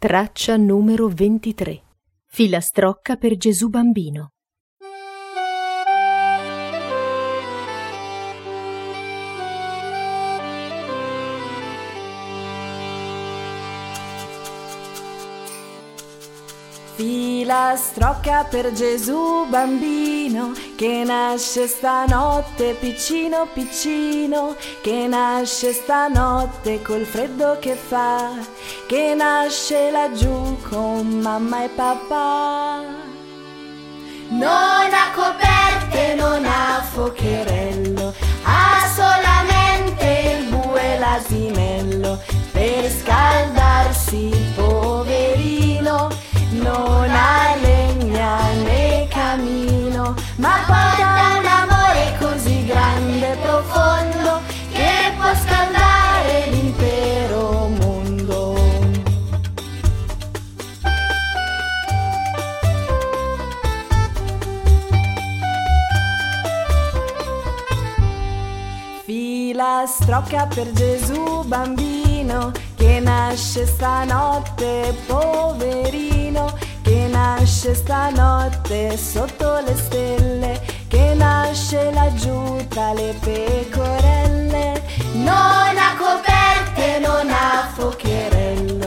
Traccia numero 23. Filastrocca per Gesù bambino. Filastrocca per Gesù bambino, che nasce stanotte piccino piccino, che nasce stanotte col freddo che fa, che nasce laggiù con mamma e papà. Non ha coperte, non ha focherello, ha solamente il bue e l'asinello per scaldarsi, poverino. Non ha legna né camino, ma porta un amore così grande e profondo che può scaldare l'intero mondo. Filastrocca per Gesù bambino, che nasce stanotte poverino, che nasce stanotte sotto le stelle, che nasce laggiù tra le pecorelle. Non ha coperte, non ha focherello,